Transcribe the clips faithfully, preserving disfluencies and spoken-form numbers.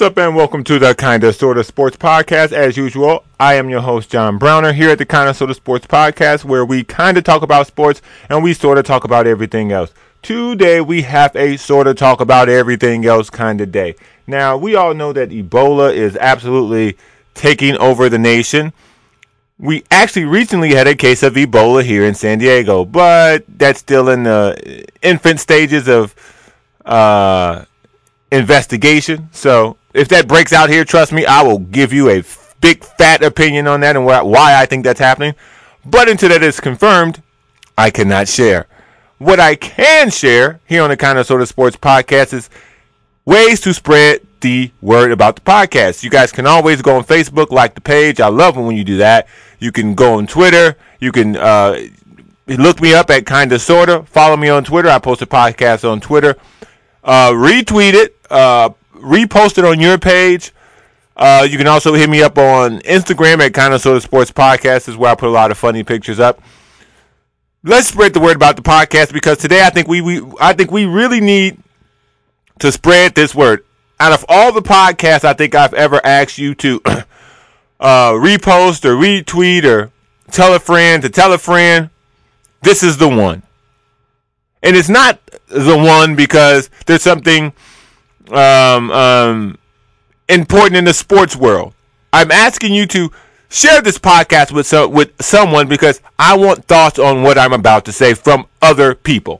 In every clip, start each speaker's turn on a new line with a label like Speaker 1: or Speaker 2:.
Speaker 1: up, and welcome to the Kinda Sorta Sports Podcast. As usual, I am your host, John Browner, here at the Kinda Sorta Sports Podcast, where we kind of talk about sports and we sort of talk about everything else. Today, we have a sort of talk about everything else kind of day. Now, we all know that Ebola is absolutely taking over the nation. We actually recently had a case of Ebola here in San Diego, but that's still in the infant stages of uh, investigation. So if that breaks out here, trust me, I will give you a big fat opinion on that and why I think that's happening. But until that is confirmed, I cannot share. What I can share here on the Kinda Sorta Sports Podcast is ways to spread the word about the podcast. You guys can always go on Facebook, like the page. I love it when you do that. You can go on Twitter. You can uh, look me up at Kinda Sorta. Follow me on Twitter. I post a podcast on Twitter. Uh, retweet it. Uh, repost it on your page. Uh, you can also hit me up on Instagram at Kinda Sorta Sports Podcast. This is where I put a lot of funny pictures up. Let's spread the word about the podcast, because today I think we, we I think we really need to spread this word. Out of all the podcasts I think I've ever asked you to uh, repost or retweet or tell a friend to tell a friend, this is the one. And it's not the one because there's something um, um, important in the sports world. I'm asking you to share this podcast with so, with someone because I want thoughts on what I'm about to say from other people.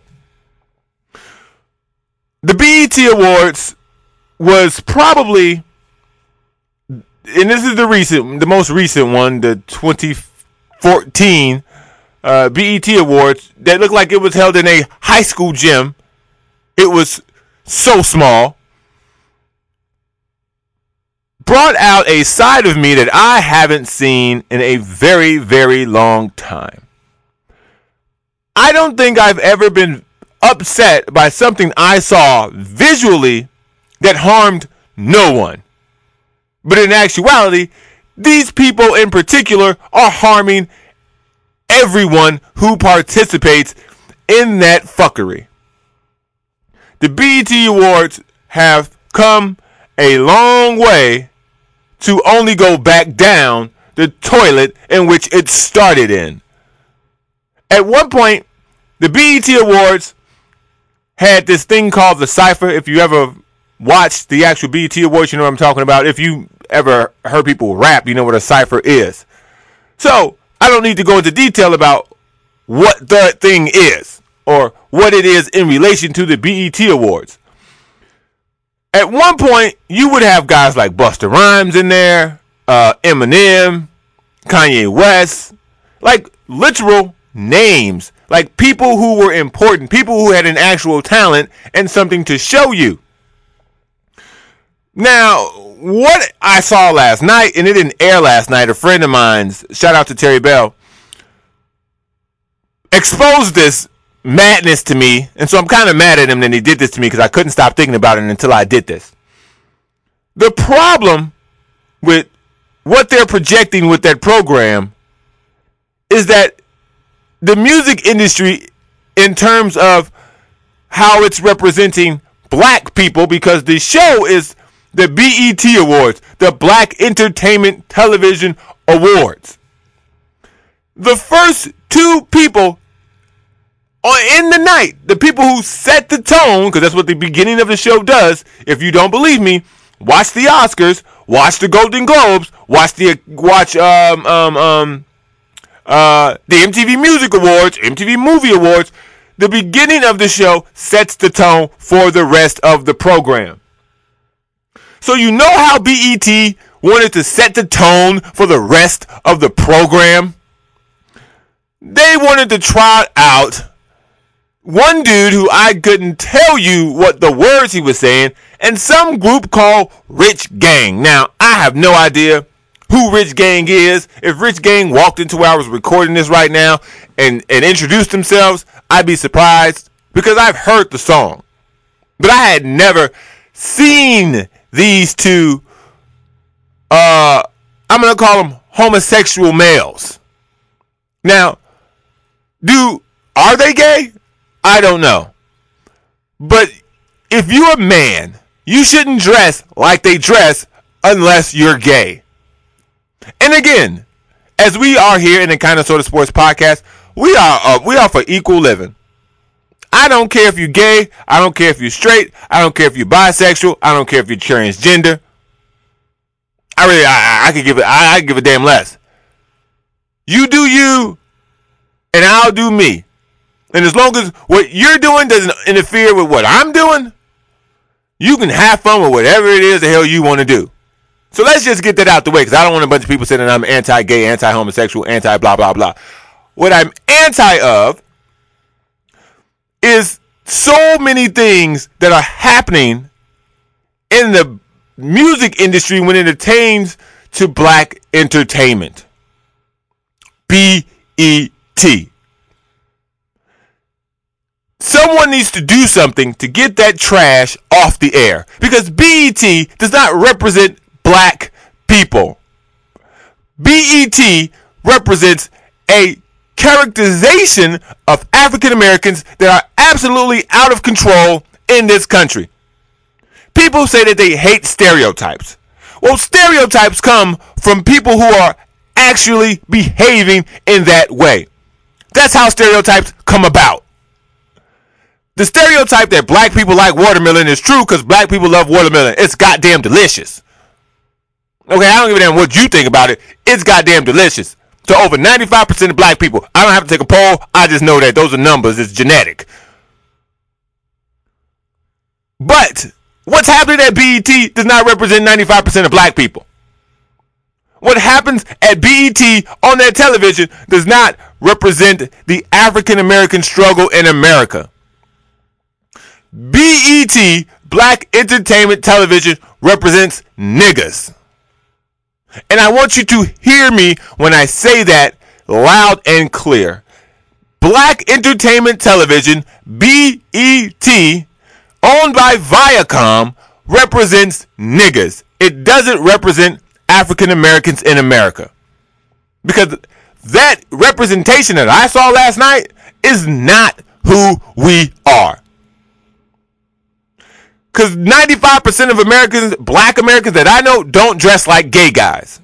Speaker 1: The B E T Awards was probably, and this is the recent, the most recent one, the twenty fourteen uh, B E T Awards, that looked like it was held in a high school gym. It was so small. Brought out a side of me that I haven't seen in a very, very long time. I don't think I've ever been upset by something I saw visually that harmed no one. But in actuality, these people in particular are harming everyone who participates in that fuckery. The B E T Awards have come a long way to only go back down the toilet in which it started in. At one point, the B E T Awards had this thing called the Cypher. If you ever watched the actual B E T Awards, you know what I'm talking about. If you ever heard people rap, you know what a Cypher is. So, I don't need to go into detail about what the thing is or what it is in relation to the B E T Awards. At one point, you would have guys like Busta Rhymes in there, uh, Eminem, Kanye West, like literal names, like people who were important, people who had an actual talent and something to show you. Now, what I saw last night, and it didn't air last night, a friend of mine's, shout out to Terry Bell, exposed this madness to me, and so I'm kind of mad at him that he did this to me because I couldn't stop thinking about it until I did this. The problem with what they're projecting with that program is that the music industry, in terms of how it's representing black people, because the show is the B E T Awards, the Black Entertainment Television Awards. The first two people in the night, the people who set the tone, because that's what the beginning of the show does. If you don't believe me, watch the Oscars, watch the Golden Globes, watch the watch um um um uh the M T V Music Awards, M T V Movie Awards. The beginning of the show sets the tone for the rest of the program. So you know how B E T wanted to set the tone for the rest of the program? They wanted to try out one dude who I couldn't tell you what the words he was saying, and some group called Rich Gang. Now, I have no idea who Rich Gang is. If Rich Gang walked into where I was recording this right now and, and introduced themselves, I'd be surprised, because I've heard the song. But I had never seen these two, uh, I'm going to call them homosexual males. Now, do, are they gay? I don't know. But if you're a man you shouldn't dress like they dress unless you're gay. And again, as we are here in the Kind of Sort of Sports podcast, we are uh, we are for equal living. I don't care if you're gay. I don't care if you're straight. I don't care if you're bisexual. I don't care if you're transgender. I really, I, I could give it, I, I could give a damn less. You do you, and I'll do me. And as long as what you're doing doesn't interfere with what I'm doing, you can have fun with whatever it is the hell you want to do. So let's just get that out the way, because I don't want a bunch of people saying that I'm anti-gay, anti-homosexual, anti-blah, blah, blah. What I'm anti of is so many things that are happening in the music industry when it pertains to black entertainment. B E T. Someone needs to do something to get that trash off the air, because B E T does not represent black people. B E T represents a characterization of African Americans that are absolutely out of control in this country. People say that they hate stereotypes. Well, stereotypes come from people who are actually behaving in that way. That's how stereotypes come about. The stereotype that black people like watermelon is true because black people love watermelon. It's goddamn delicious. Okay, I don't give a damn what you think about it. It's goddamn delicious. To over ninety-five percent of black people. I don't have to take a poll. I just know that those are numbers. It's genetic. But what's happening at B E T does not represent ninety-five percent of black people. What happens at B E T on their television does not represent the African American struggle in America. B E T, Black Entertainment Television, represents niggas. And I want you to hear me when I say that loud and clear. Black Entertainment Television, B E T, owned by Viacom, represents niggas. It doesn't represent African Americans in America. Because that representation that I saw last night is not who we are. Because ninety-five percent of Americans, black Americans that I know, don't dress like gay guys.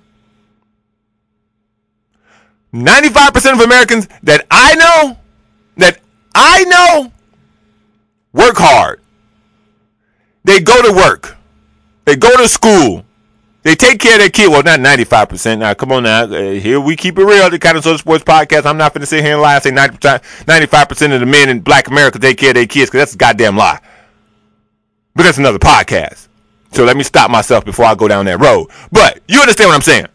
Speaker 1: ninety-five percent of Americans that I know, that I know, work hard. They go to work. They go to school. They take care of their kid. Well, not ninety-five percent. Now, come on now. Uh, here we keep it real. The Kind of Sort of Sports podcast. I'm not going to sit here and lie and say ninety-five percent of the men in black America take care of their kids, because that's a goddamn lie. But that's another podcast. So let me stop myself before I go down that road. But you understand what I'm saying.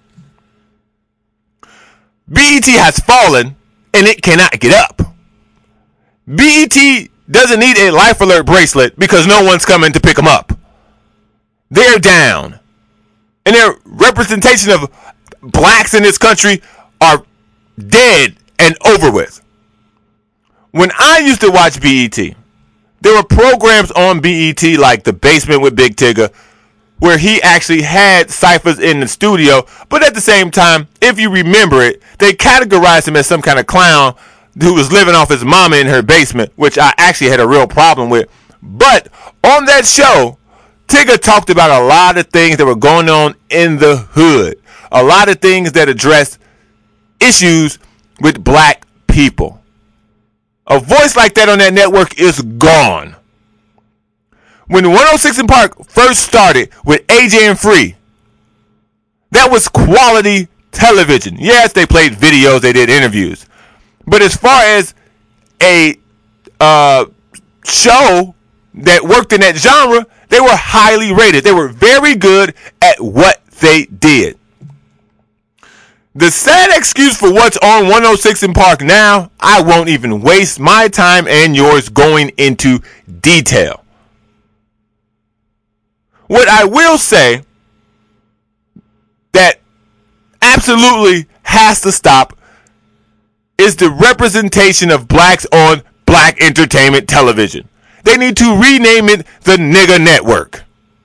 Speaker 1: B E T has fallen and it cannot get up. B E T doesn't need a life alert bracelet because no one's coming to pick them up. They're down. And their representation of blacks in this country are dead and over with. When I used to watch B E T, there were programs on B E T like The Basement with Big Tigger, where he actually had ciphers in the studio, but at the same time, if you remember it, they categorized him as some kind of clown who was living off his mama in her basement, which I actually had a real problem with. But on that show, Tigger talked about a lot of things that were going on in the hood, a lot of things that addressed issues with black people. A voice like that on that network is gone. When one oh six in Park first started with A J and Free, that was quality television. Yes, they played videos, they did interviews. But as far as a uh, show that worked in that genre, they were highly rated. They were very good at what they did. The sad excuse for what's on one oh six in Park now, I won't even waste my time and yours going into detail. What I will say that absolutely has to stop is the representation of blacks on Black Entertainment Television. They need to rename it the Nigger Network.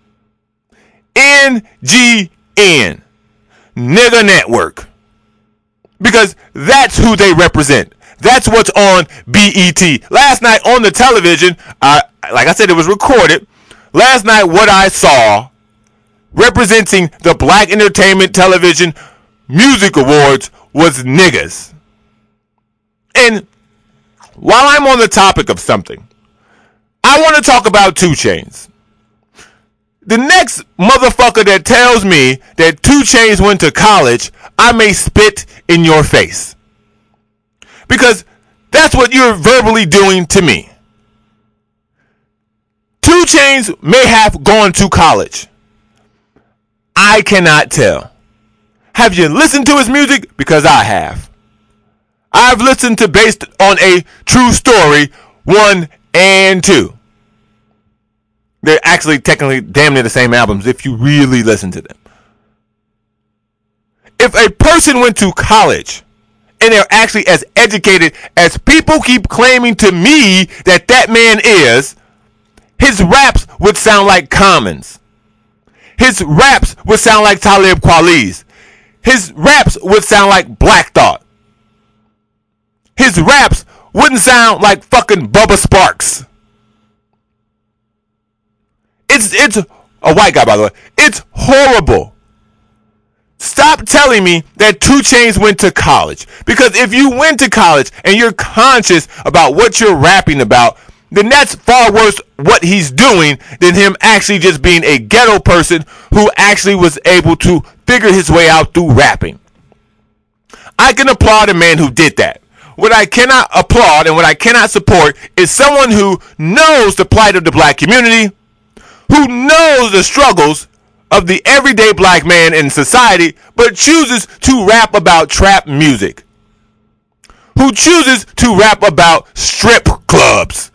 Speaker 1: N G N. Nigger Network. Because that's who they represent. That's what's on B E T. Last night on the television, uh, like I said, it was recorded. last night what I saw representing the Black Entertainment Television Music Awards was niggas. And while I'm on the topic of something, I want to talk about two Chainz. The next motherfucker that tells me that two Chainz went to college, I may spit in your face. Because that's what you're verbally doing to me. two Chainz may have gone to college. I cannot tell. Have you listened to his music? Because I have. I've listened to Based on a True Story one and two. They're actually technically damn near the same albums if you really listen to them. If a person went to college and they're actually as educated as people keep claiming to me that that man is, his raps would sound like Commons. His raps would sound like Talib Kweli's. His raps would sound like Black Thought. His raps wouldn't sound like fucking Bubba Sparks. It's it's a white guy, by the way. It's horrible. Stop telling me that two Chainz went to college. Because if you went to college and you're conscious about what you're rapping about, then that's far worse what he's doing than him actually just being a ghetto person who actually was able to figure his way out through rapping. I can applaud a man who did that. What I cannot applaud and what I cannot support is someone who knows the plight of the black community, who knows the struggles of the everyday black man in society, but chooses to rap about trap music. Who chooses to rap about strip clubs.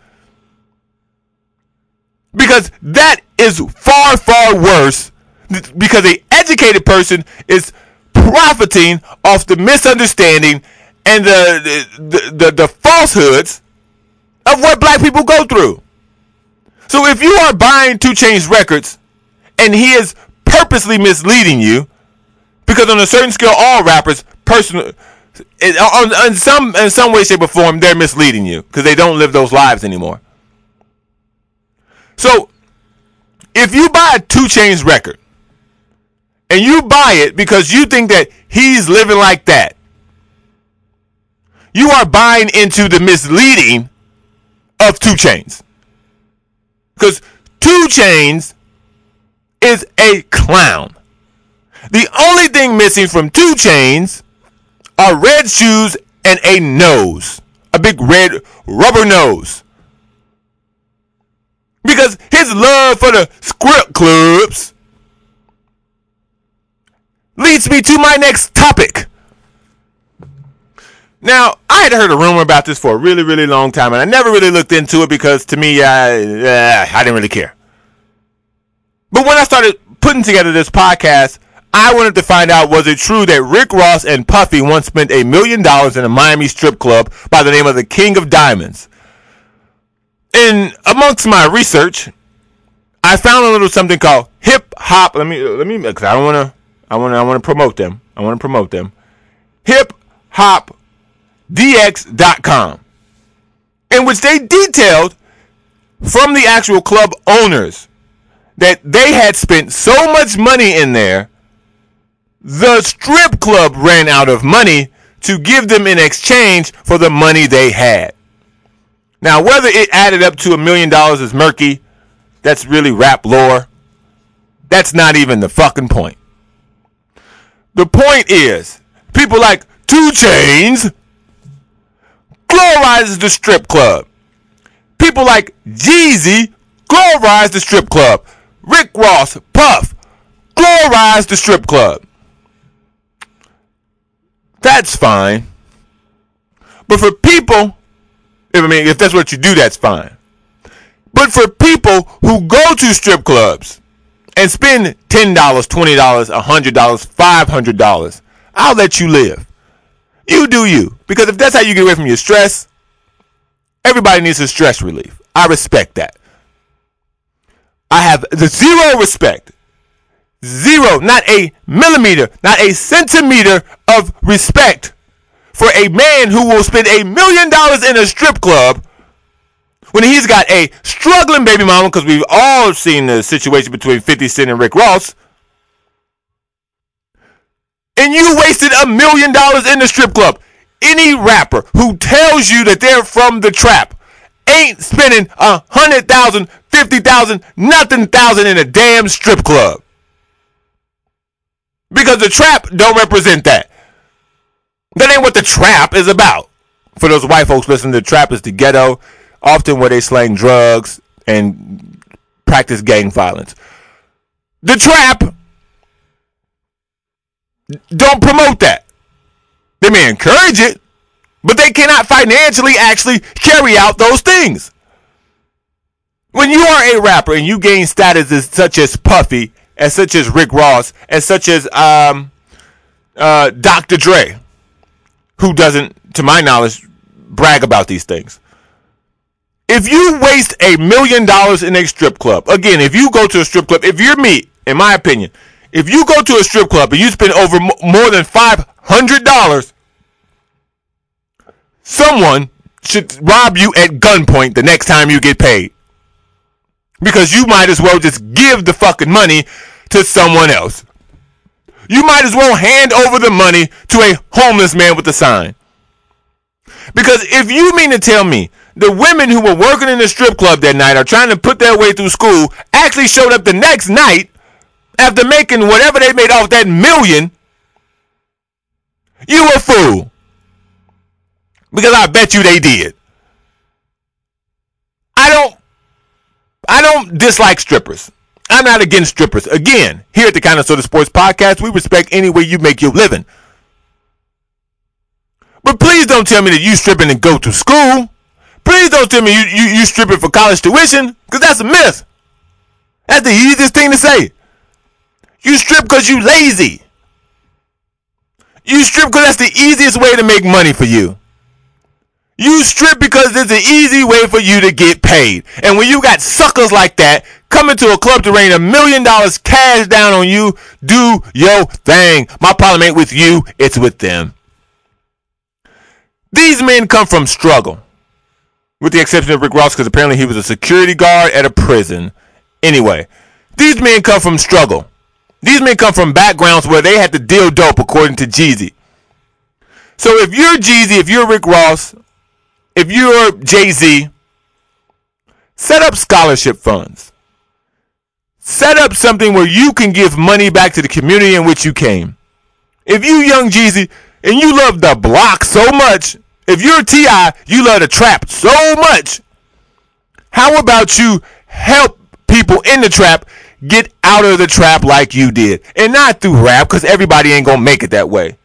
Speaker 1: Because that is far, far worse, because an educated person is profiting off the misunderstanding and the the, the, the falsehoods of what black people go through. So if you are buying two Chainz records and he is purposely misleading you, because on a certain scale, all rappers, personal, in some in some way, shape, or form, they're misleading you because they don't live those lives anymore. So if you buy a two Chainz record and you buy it because you think that he's living like that, you are buying into the misleading of two Chainz. Because two Chainz is a clown. The only thing missing from two Chainz are red shoes and a nose. A big red rubber nose. Because his love for the script clubs leads me to my next topic. Now, I had heard a rumor about this for a really, really long time, and I never really looked into it because, to me, I, uh, I didn't really care. But when I started putting together this podcast, I wanted to find out, was it true that Rick Ross and Puffy once spent a million dollars in a Miami strip club by the name of the King of Diamonds? And amongst my research, I found a little something called Hip Hop. Let me, let me, because I don't want to, I want to, I want to promote them. I want to promote them. Hip Hop D X dot com, in which they detailed from the actual club owners that they had spent so much money in there, the strip club ran out of money to give them in exchange for the money they had. Now, whether it added up to a million dollars is murky. That's really rap lore. That's not even the fucking point. The point is, people like two Chainz glorifies the strip club. People like Jeezy glorifies the strip club. Rick Ross, Puff, glorifies the strip club. That's fine. But for people, if I mean, if that's what you do, that's fine. But for people who go to strip clubs and spend ten dollars, twenty dollars, one hundred dollars, five hundred dollars, I'll let you live. You do you. Because if that's how you get away from your stress, everybody needs a stress relief. I respect that. I have the zero respect. Zero, not a millimeter, not a centimeter of respect for a man who will spend a million dollars in a strip club when he's got a struggling baby mama, because we've all seen the situation between fifty Cent and Rick Ross, and you wasted a million dollars in the strip club. Any rapper who tells you that they're from the trap ain't spending a hundred thousand, fifty thousand, nothing thousand in a damn strip club. Because the trap don't represent that. That ain't what the trap is about. For those white folks listening, the trap is the ghetto, often where they slang drugs and practice gang violence. The trap don't promote that. They may encourage it, but they cannot financially actually carry out those things. When you are a rapper and you gain status as such as Puffy, as such as Rick Ross, as such as um, uh, Doctor Dre, who doesn't, to my knowledge, brag about these things. If you waste a million dollars in a strip club, again, if you go to a strip club, if you're me, in my opinion, if you go to a strip club and you spend over m- more than five hundred dollars, someone should rob you at gunpoint the next time you get paid. Because you might as well just give the fucking money to someone else. You might as well hand over the money to a homeless man with a sign. Because if you mean to tell me the women who were working in the strip club that night are trying to put their way through school actually showed up the next night after making whatever they made off that million, you a fool. Because I bet you they did. I don't I don't dislike strippers. I'm not against strippers. Again, here at the Kind of Sort of Sports Podcast, we respect any way you make your living. But please don't tell me that you stripping to go to school. Please don't tell me you, you, you stripping for college tuition, because that's a myth. That's the easiest thing to say. You strip because you lazy. You strip because that's the easiest way to make money for you. You strip because it's an easy way for you to get paid. And when you got suckers like that coming to a club to rain a million dollars cash down on you, do your thing. My problem ain't with you, it's with them. These men come from struggle. With the exception of Rick Ross, because apparently he was a security guard at a prison. Anyway, these men come from struggle. These men come from backgrounds where they had to deal dope, according to Jeezy. So if you're Jeezy, if you're Rick Ross, if you're Jay-Z, set up scholarship funds. Set up something where you can give money back to the community in which you came. If you young Jeezy and you love the block so much, if you're T I, you love the trap so much, how about you help people in the trap get out of the trap like you did? And not through rap, because everybody ain't going to make it that way.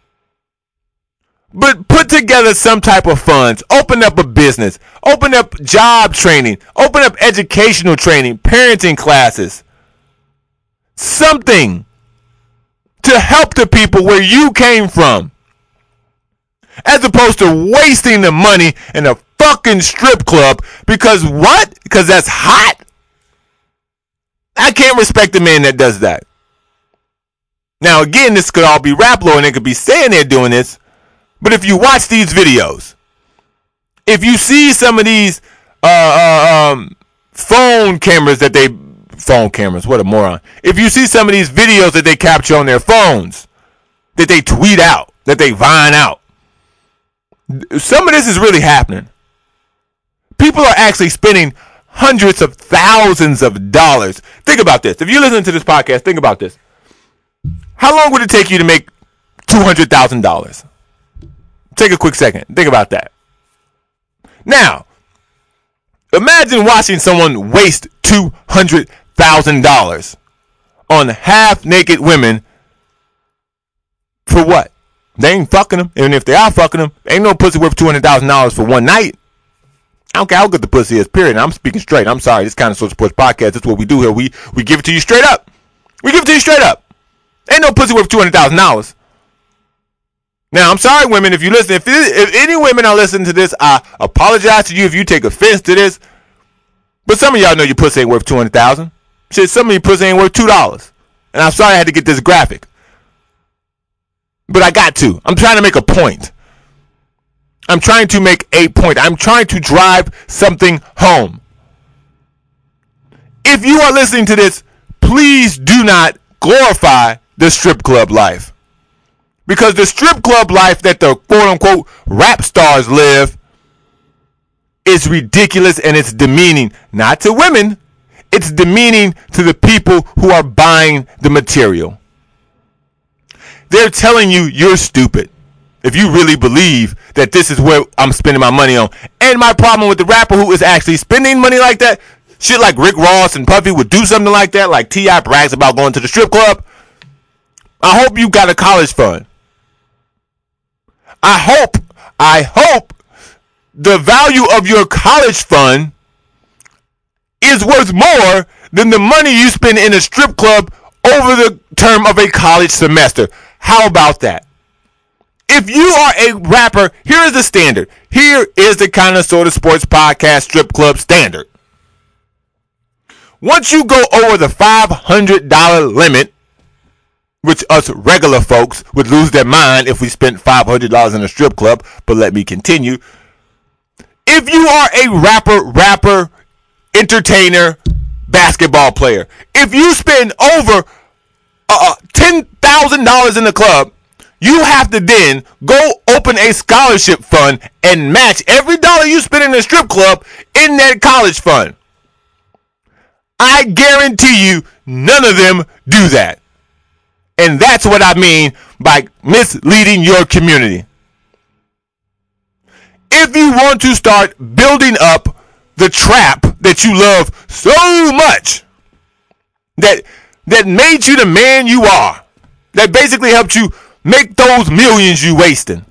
Speaker 1: But put together some type of funds. Open up a business. Open up job training. Open up educational training, parenting classes. Something to help the people where you came from. As opposed to wasting the money in a fucking strip club. Because what? Because that's hot? I can't respect a man that does that. Now again, this could all be rap lore and they could be saying they're doing this. But if you watch these videos, if you see some of these uh, uh, um, phone cameras that they, phone cameras, what a moron. If you see some of these videos that they capture on their phones, that they tweet out, that they vine out, some of this is really happening. People are actually spending hundreds of thousands of dollars. Think about this. If you listen to this podcast, think about this. How long would it take you to make two hundred thousand dollars? Take a quick second. Think about that. Now, imagine watching someone waste two hundred thousand dollars on half-naked women for what? They ain't fucking them. And if they are fucking them, ain't no pussy worth two hundred thousand dollars for one night. I don't care how good the pussy is, period. I'm speaking straight. I'm sorry. This Kind of Sort of Sports Podcast, that's what we do here. We, we give it to you straight up. We give it to you straight up. Ain't no pussy worth two hundred thousand dollars. Now, I'm sorry, women, if you listen. If, if any women are listening to this, I apologize to you if you take offense to this. But some of y'all know your pussy ain't worth two hundred thousand dollars. Shit, some of your pussy ain't worth two dollars. And I'm sorry I had to get this graphic. But I got to. I'm trying to make a point. I'm trying to make a point. I'm trying to drive something home. If you are listening to this, please do not glorify the strip club life. Because the strip club life that the quote-unquote rap stars live is ridiculous and it's demeaning. Not to women. It's demeaning to the people who are buying the material. They're telling you you're stupid if you really believe that this is what I'm spending my money on. And my problem with the rapper who is actually spending money like that, shit like Rick Ross and Puffy would do something like that, like T I brags about going to the strip club. I hope you got a college fund. I hope, I hope the value of your college fund is worth more than the money you spend in a strip club over the term of a college semester. How about that? If you are a rapper, here is the standard. Here is the Kinda Sorta Sports Podcast strip club standard. Once you go over the five hundred dollars limit, which us regular folks would lose their mind if we spent five hundred dollars in a strip club, but let me continue. If you are a rapper, rapper, entertainer, basketball player, if you spend over uh, ten thousand dollars in the club, you have to then go open a scholarship fund and match every dollar you spend in the strip club in that college fund. I guarantee you none of them do that. And that's what I mean by misleading your community. If you want to start building up the trap that you love so much, that that made you the man you are, that basically helped you make those millions you wasting,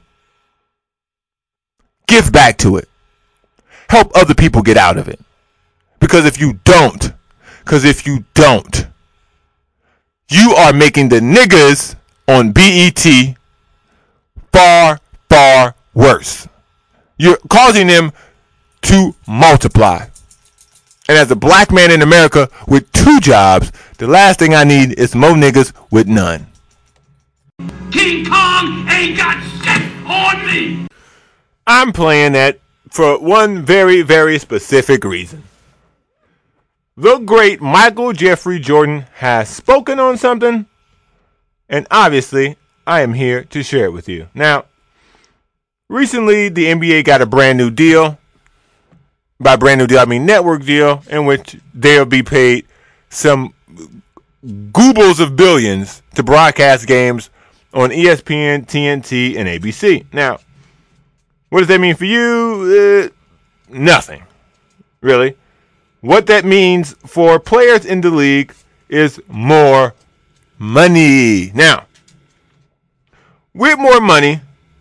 Speaker 1: give back to it. Help other people get out of it. Because if you don't, because if you don't, you are making the niggas on B E T far, far worse. You're causing them to multiply. And as a black man in America with two jobs, the last thing I need is more niggas with none.
Speaker 2: King Kong ain't got shit on me.
Speaker 1: I'm playing that for one very, very specific reason. The great Michael Jeffrey Jordan has spoken on something, and obviously, I am here to share it with you. Now, recently, the N B A got a brand new deal. By brand new deal, I mean network deal, in which they'll be paid some goobles of billions to broadcast games on E S P N, T N T, and A B C. Now, what does that mean for you? Uh, nothing, really. What that means for players in the league is more money. Now, with more money,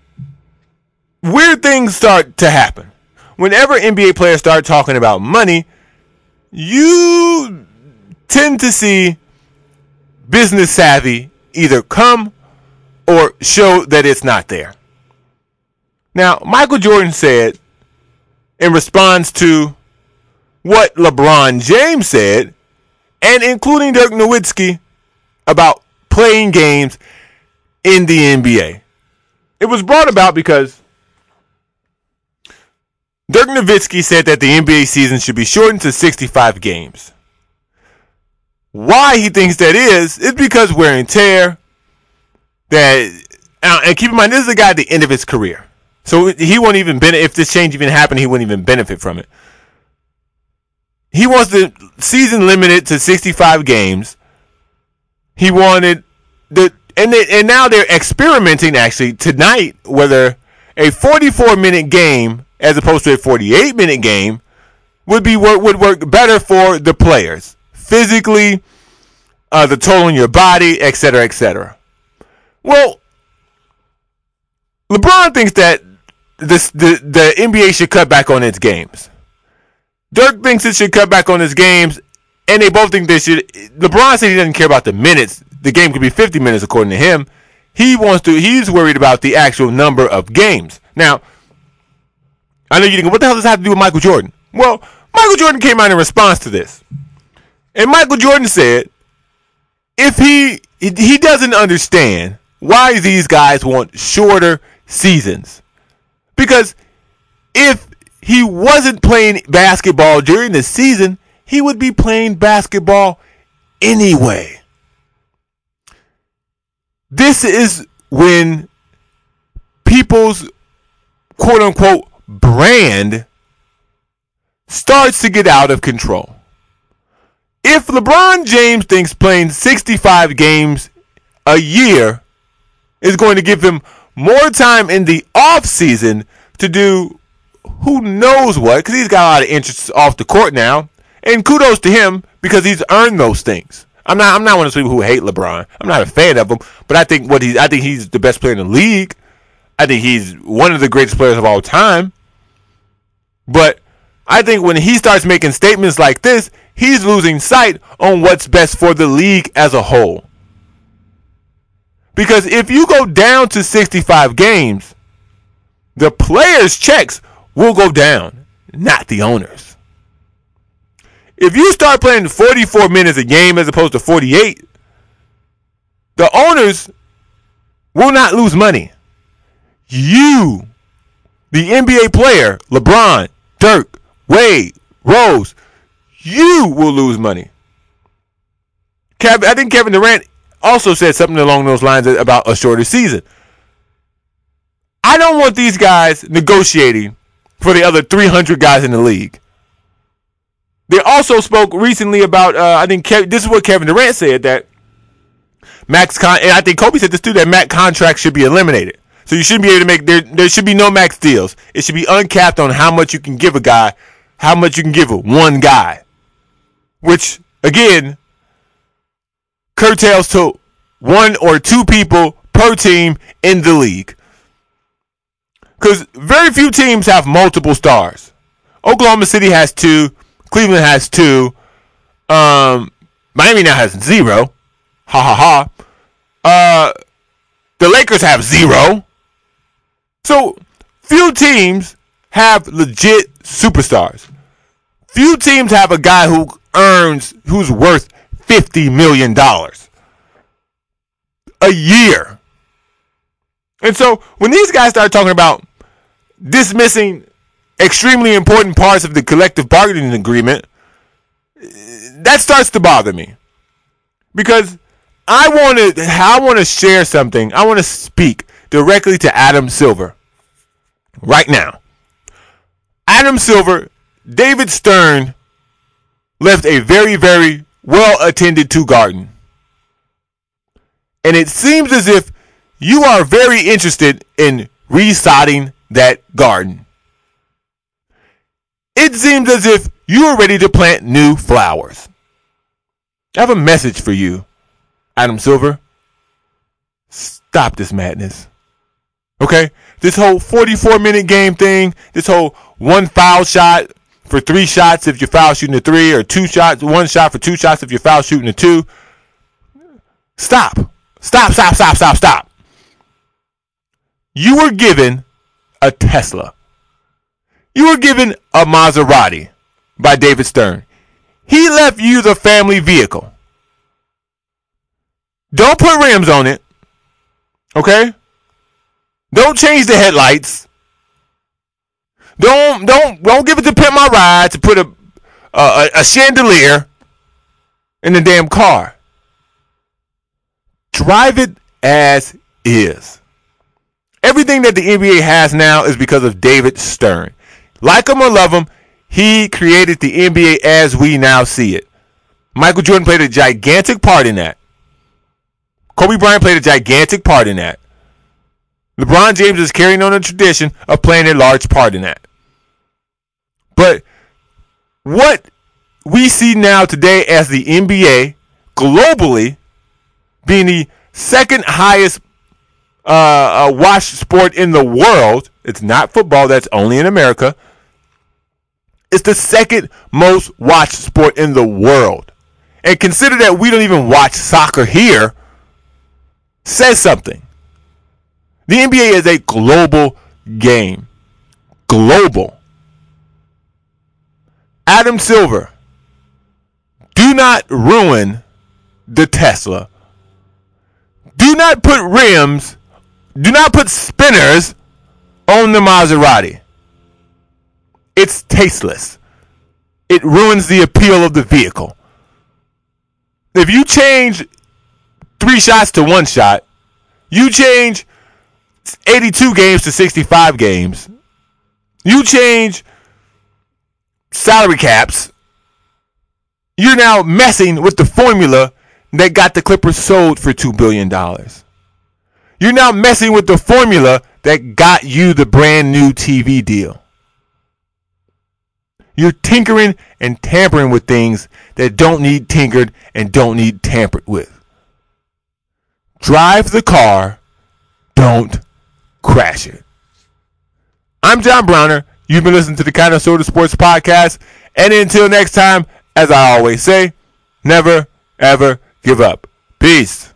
Speaker 1: weird things start to happen. Whenever N B A players start talking about money, you tend to see business savvy either come or show that it's not there. Now, Michael Jordan said in response to what LeBron James said, and including Dirk Nowitzki, about playing games in the N B A. It was brought about because Dirk Nowitzki said that the N B A season should be shortened to sixty-five games. Why he thinks that is, is because wear and tear. That, and keep in mind, this is a guy at the end of his career. So he won't even benefit, if this change even happened, he wouldn't even benefit from it. He wants the season limited to sixty-five games. He wanted the, and they, and now they're experimenting actually tonight whether a forty-four minute game as opposed to a forty-eight minute game would be would work better for the players physically, uh, the toll on your body, et cetera, et cetera. Well, LeBron thinks that this the the N B A should cut back on its games. Dirk thinks it should cut back on its games, and they both think they should. LeBron said he doesn't care about the minutes. The game could be fifty minutes, according to him. He wants to. He's worried about the actual number of games. Now, I know you're thinking, what the hell does that have to do with Michael Jordan? Well, Michael Jordan came out in response to this, and Michael Jordan said, if he he doesn't understand why these guys want shorter seasons. Because if he wasn't playing basketball during the season, he would be playing basketball anyway. This is when people's quote-unquote brand starts to get out of control. If LeBron James thinks playing sixty-five games a year is going to give him more time in the offseason to do who knows what, because he's got a lot of interests off the court now, and kudos to him because he's earned those things. I'm not I'm not one of those people who hate LeBron. I'm not a fan of him, but I think what he I think he's the best player in the league. I think he's one of the greatest players of all time. But I think when he starts making statements like this, he's losing sight on what's best for the league as a whole. Because if you go down to sixty-five games, the players' checks will go down, not the owners. If you start playing forty-four minutes a game as opposed to forty-eight, the owners will not lose money. You, the N B A player, LeBron, Dirk, Wade, Rose, you will lose money. Kevin, I think Kevin Durant also said something along those lines about a shorter season. I don't want these guys negotiating for the other three hundred guys in the league. They also spoke recently about, uh, I think Kev, this is what Kevin Durant said, that max con, and I think Kobe said this too, that max contracts should be eliminated. So you shouldn't be able to make, there, there should be no max deals. It should be uncapped on how much you can give a guy, how much you can give one guy. Which, again, curtails to one or two people per team in the league. Because very few teams have multiple stars. Oklahoma City has two. Cleveland has two. Um, Miami now has zero. Ha ha ha. Uh, the Lakers have zero. So few teams have legit superstars. Few teams have a guy who earns, who's worth fifty million dollars a year. And so when these guys start talking about dismissing extremely important parts of the collective bargaining agreement, that starts to bother me. Because I want to I want to share something. I want to speak directly to Adam Silver right now. Adam Silver, David Stern left a very, very well-attended to garden. And it seems as if you are very interested in resodding that garden. It seems as if you are ready to plant new flowers. I have a message for you, Adam Silver. Stop this madness. Okay? This whole forty-four minute game thing, this whole one foul shot for three shots if you're foul shooting a three, or two shots, one shot for two shots if you're foul shooting a two. Stop. Stop, stop, stop, stop, stop. You were given a Tesla. You were given a Maserati by David Stern. He left you the family vehicle. Don't put rims on it. Okay? Don't change the headlights. Don't don't don't give it to Pimp My Ride to put a a, a chandelier in the damn car. Drive it as is. Everything that the N B A has now is because of David Stern. Like him or love him, he created the N B A as we now see it. Michael Jordan played a gigantic part in that. Kobe Bryant played a gigantic part in that. LeBron James is carrying on a tradition of playing a large part in that. But what we see now today as the N B A globally being the second highest uh, uh, watched sport in the world, it's not football, that's only in America. It's the second most watched sport in the world. And consider that we don't even watch soccer here, says something. The N B A is a global game. Global. Adam Silver, do not ruin the Tesla. Do not put rims, do not put spinners own the Maserati. It's tasteless. It ruins the appeal of the vehicle. If you change three shots to one shot, you change eighty-two games to sixty-five games, you change salary caps, you're now messing with the formula that got the Clippers sold for two billion dollars. You're now messing with the formula that got you the brand new T V deal. You're tinkering and tampering with things that don't need tinkered and don't need tampered with. Drive the car, don't crash it. I'm John Browner. You've been listening to the Kinda Sorta Sports Podcast. And until next time, as I always say, never, ever give up. Peace.